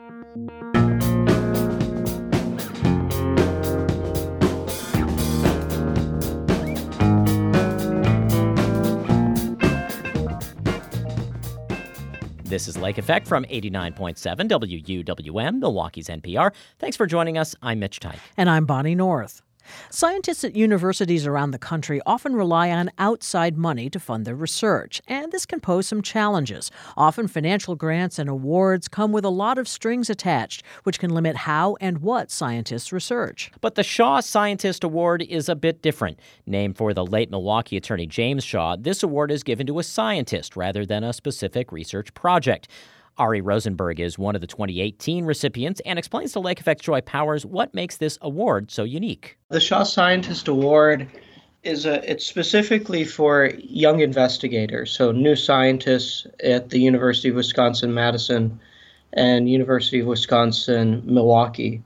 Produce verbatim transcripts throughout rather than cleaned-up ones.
This is Lake Effect from eighty-nine point seven W U W M, Milwaukee's N P R. Thanks for joining us. I'm Mitch Teich. And I'm Bonnie North. Scientists at universities around the country often rely on outside money to fund their research, and this can pose some challenges. Often financial grants and awards come with a lot of strings attached, which can limit how and what scientists research. But the Shaw Scientist Award is a bit different. Named for the late Milwaukee attorney James Shaw, this award is given to a scientist rather than a specific research project. Ari Rosenberg is one of the twenty eighteen recipients and explains to Lake Effect's Joy Powers what makes this award so unique. The Shaw Scientist Award is a, it's specifically for young investigators, so new scientists at the University of Wisconsin-Madison and University of Wisconsin-Milwaukee.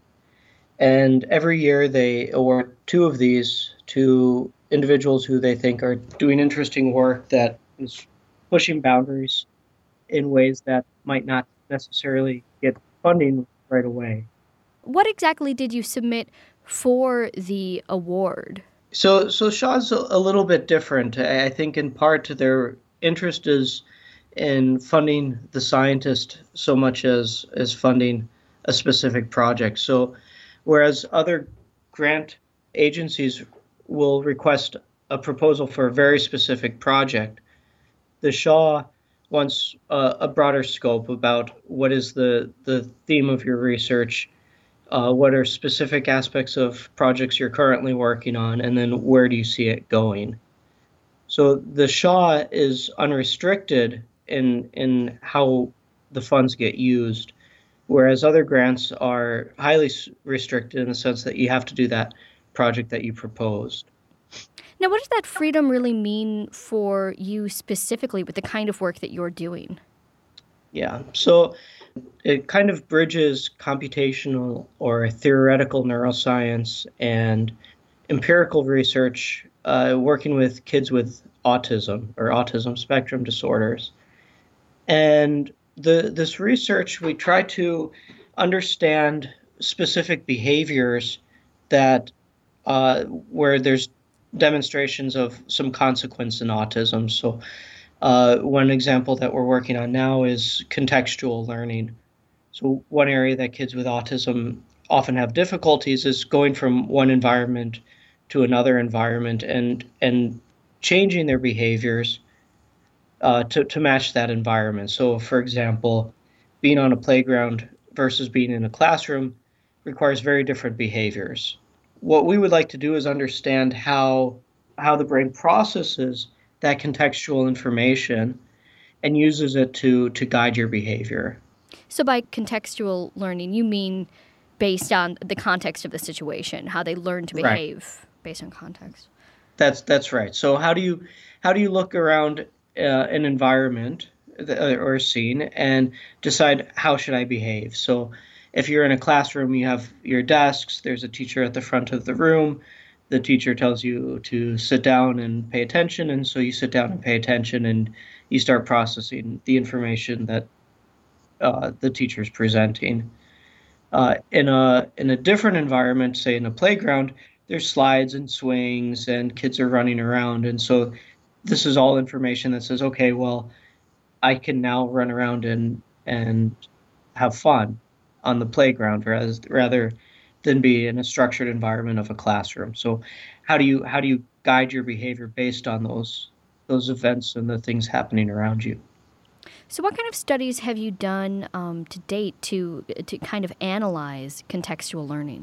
And every year they award two of these to individuals who they think are doing interesting work that is pushing boundaries in ways that might not necessarily get funding right away. What exactly did you submit for the award? So, so Shaw's a, a little bit different. I think in part their interest is in funding the scientist so much as, as funding a specific project. So, whereas other grant agencies will request a proposal for a very specific project, the Shaw wants uh, a broader scope about what is the, the theme of your research, uh, what are specific aspects of projects you're currently working on, and then where do you see it going. So the Shaw is unrestricted in in how the funds get used, whereas other grants are highly restricted in the sense that you have to do that project that you proposed. Now, what does that freedom really mean for you specifically with the kind of work that you're doing? Yeah, so it kind of bridges computational or theoretical neuroscience and empirical research uh, working with kids with autism or autism spectrum disorders. And the this research, we try to understand specific behaviors that uh, where there's demonstrations of some consequence in autism. So uh, one example that we're working on now is contextual learning. So one area that kids with autism often have difficulties is going from one environment to another environment and and changing their behaviors uh, to, to match that environment. So for example, being on a playground versus being in a classroom requires very different behaviors. What we would like to do is understand how how the brain processes that contextual information and uses it to to guide your behavior. So by contextual learning, you mean based on the context of the situation, how they learn to behave right. Based on context. That's that's right. So how do you how do you look around uh, an environment or a scene and decide how should I behave? So if you're in a classroom, you have your desks, there's a teacher at the front of the room. The teacher tells you to sit down and pay attention, and so you sit down and pay attention, and you start processing the information that uh, the teacher's presenting. Uh, in a in a different environment, say in a playground, there's slides and swings, and kids are running around, and so this is all information that says, okay, well, I can now run around and and have fun on the playground rather, rather than be in a structured environment of a classroom. So how do you how do you guide your behavior based on those those events and the things happening around you? So what kind of studies have you done um, to date to to kind of analyze contextual learning?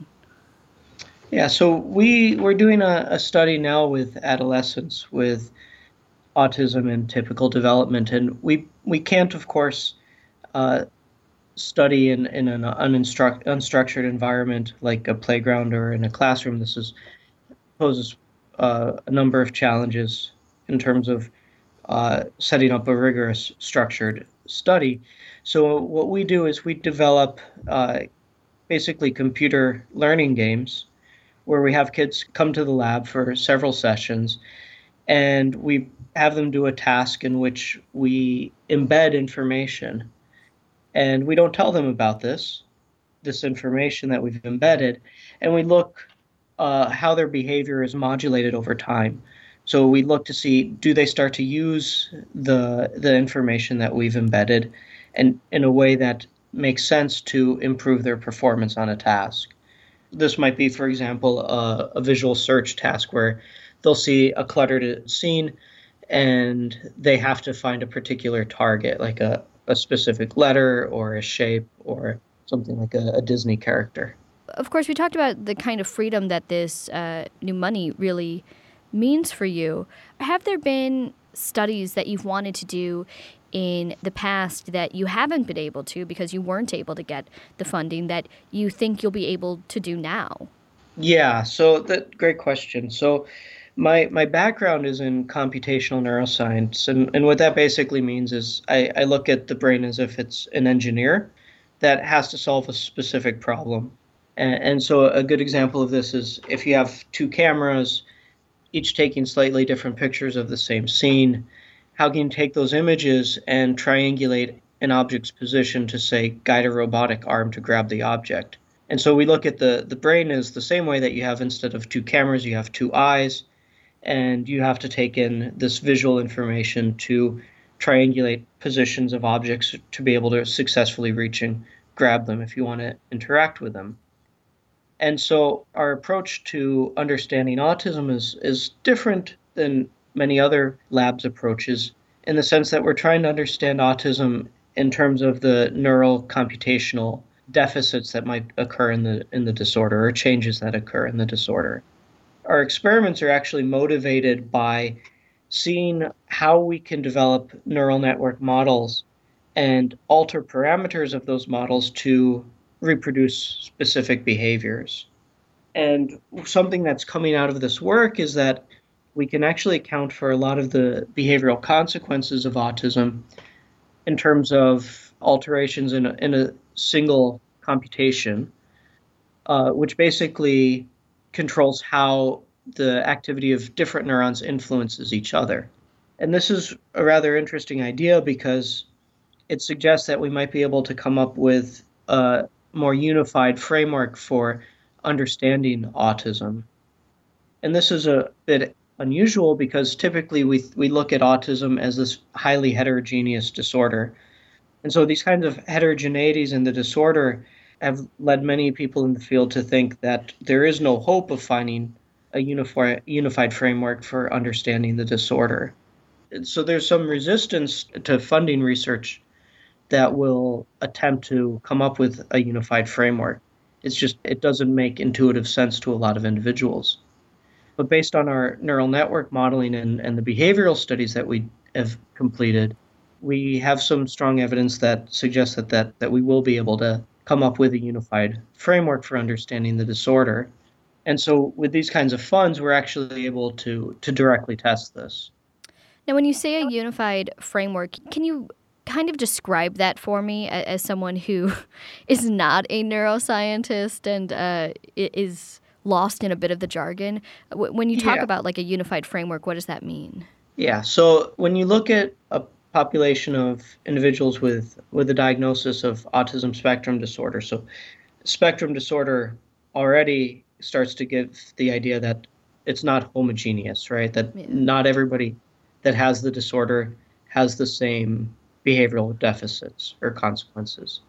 Yeah, so we, we're doing a, a study now with adolescents with autism and typical development, and we, we can't, of course, uh, study in, in an uninstruct, unstructured environment like a playground or in a classroom. This is poses uh, a number of challenges in terms of uh, setting up a rigorous structured study. So what we do is we develop uh, basically computer learning games where we have kids come to the lab for several sessions, and we have them do a task in which we embed information. And we don't tell them about this. this information that we've embedded, and we look uh, how their behavior is modulated over time. So we look to see, do they start to use the the information that we've embedded and in a way that makes sense to improve their performance on a task. This might be, for example, a, a visual search task where they'll see a cluttered scene and they have to find a particular target, like a, a specific letter or a shape or something like a, a Disney character. Of course, we talked about the kind of freedom that this uh, new money really means for you. Have there been studies that you've wanted to do in the past that you haven't been able to because you weren't able to get the funding that you think you'll be able to do now? Yeah, so that great question. So my my background is in computational neuroscience, and, and what that basically means is I, I look at the brain as if it's an engineer that has to solve a specific problem. And, and so a good example of this is if you have two cameras, each taking slightly different pictures of the same scene, how can you take those images and triangulate an object's position to, say, guide a robotic arm to grab the object? And so we look at the, the brain as the same way that you have, instead of two cameras, you have two eyes, and you have to take in this visual information to triangulate positions of objects to be able to successfully reach and grab them if you want to interact with them. And so our approach to understanding autism is, is different than many other labs' approaches in the sense that we're trying to understand autism in terms of the neural computational deficits that might occur in the in the disorder or changes that occur in the disorder. Our experiments are actually motivated by seeing how we can develop neural network models and alter parameters of those models to reproduce specific behaviors. And something that's coming out of this work is that we can actually account for a lot of the behavioral consequences of autism in terms of alterations in a, in a single computation, uh, which basically controls how the activity of different neurons influences each other. And this is a rather interesting idea because it suggests that we might be able to come up with a more unified framework for understanding autism. And this is a bit unusual because typically we we look at autism as this highly heterogeneous disorder. And so these kinds of heterogeneities in the disorder have led many people in the field to think that there is no hope of finding a unified unified framework for understanding the disorder. And so there's some resistance to funding research that will attempt to come up with a unified framework. It's just, it doesn't make intuitive sense to a lot of individuals. But based on our neural network modeling and, and the behavioral studies that we have completed, we have some strong evidence that suggests that, that, that we will be able to come up with a unified framework for understanding the disorder. And so with these kinds of funds, we're actually able to, to directly test this. Now, when you say a unified framework, can you kind of describe that for me as someone who is not a neuroscientist and uh, is lost in a bit of the jargon? When you talk yeah. about like a unified framework, what does that mean? Yeah, so when you look at a population of individuals with, with a diagnosis of autism spectrum disorder, so spectrum disorder already starts to give the idea that it's not homogeneous, right? That yeah. not everybody that has the disorder has the same behavioral deficits or consequences.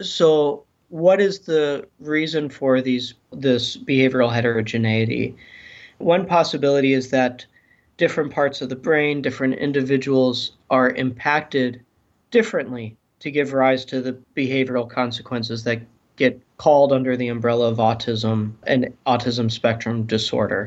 So what is the reason for these this behavioral heterogeneity? One possibility is that different parts of the brain, different individuals are impacted differently to give rise to the behavioral consequences that get called under the umbrella of autism and autism spectrum disorder.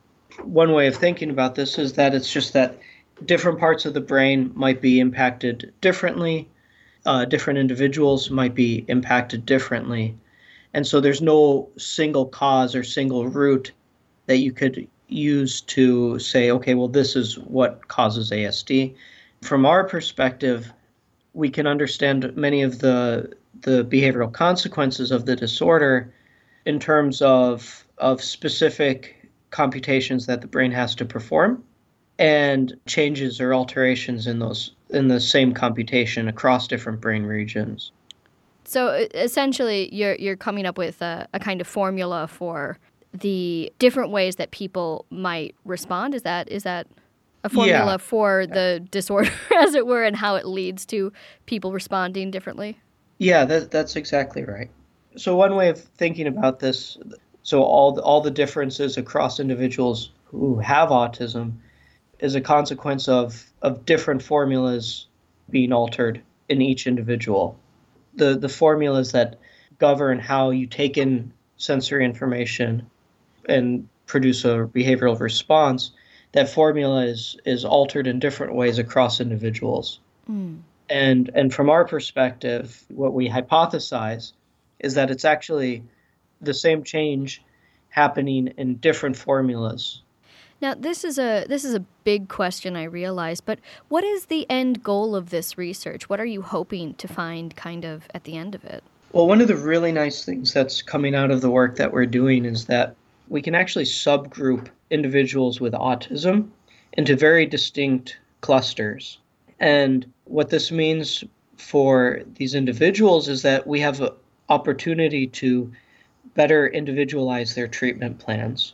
One way of thinking about this is that it's just that different parts of the brain might be impacted differently. Uh, different individuals might be impacted differently. And so there's no single cause or single root that you could use to say, okay, well, this is what causes A S D. From our perspective, we can understand many of the the behavioral consequences of the disorder in terms of of specific computations that the brain has to perform and changes or alterations in those in the same computation across different brain regions. So essentially, you're you're coming up with a, a kind of formula for the different ways that people might respond. Is that is that a formula yeah. for the disorder, as it were, and how it leads to people responding differently? Yeah, that, that's exactly right. So one way of thinking about this, so all the, all the differences across individuals who have autism is a consequence of, of different formulas being altered in each individual. The the formulas that govern how you take in sensory information and produce a behavioral response, that formula is is altered in different ways across individuals. Mm. And and from our perspective, what we hypothesize is that it's actually the same change happening in different formulas. Now, this is a this is a big question, I realize, but what is the end goal of this research? What are you hoping to find kind of at the end of it? Well, one of the really nice things that's coming out of the work that we're doing is that we can actually subgroup individuals with autism into very distinct clusters. And what this means for these individuals is that we have an opportunity to better individualize their treatment plans.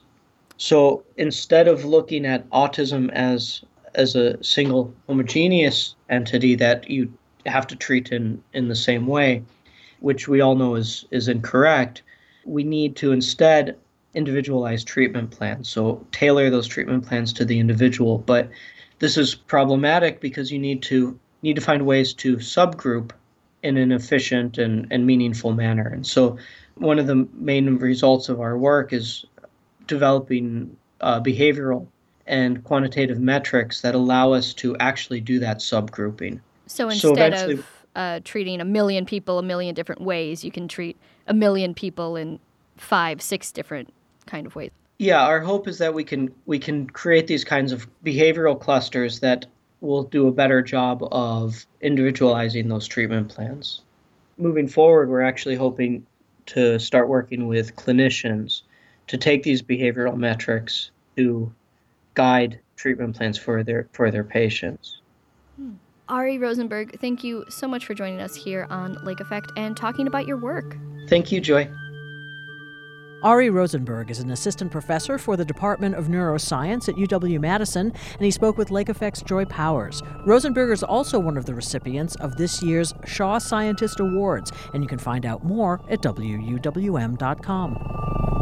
So instead of looking at autism as as a single homogeneous entity that you have to treat in, in the same way, which we all know is, is incorrect, we need to instead individualize treatment plans. So tailor those treatment plans to the individual. But this is problematic because you need to need to find ways to subgroup in an efficient and, and meaningful manner. And so one of the main results of our work is developing uh, behavioral and quantitative metrics that allow us to actually do that subgrouping. So instead so of uh, treating a million people a million different ways, you can treat a million people in five, six different kind of ways. Yeah, our hope is that we can we can create these kinds of behavioral clusters that will do a better job of individualizing those treatment plans. Moving forward, we're actually hoping to start working with clinicians to take these behavioral metrics to guide treatment plans for their for their patients. Hmm. Ari Rosenberg, thank you so much for joining us here on Lake Effect and talking about your work. Thank you, Joy. Ari Rosenberg is an assistant professor for the Department of Neuroscience at U W-Madison, and he spoke with Lake Effect's Joy Powers. Rosenberg is also one of the recipients of this year's Shaw Scientist Awards, and you can find out more at W U W M dot com.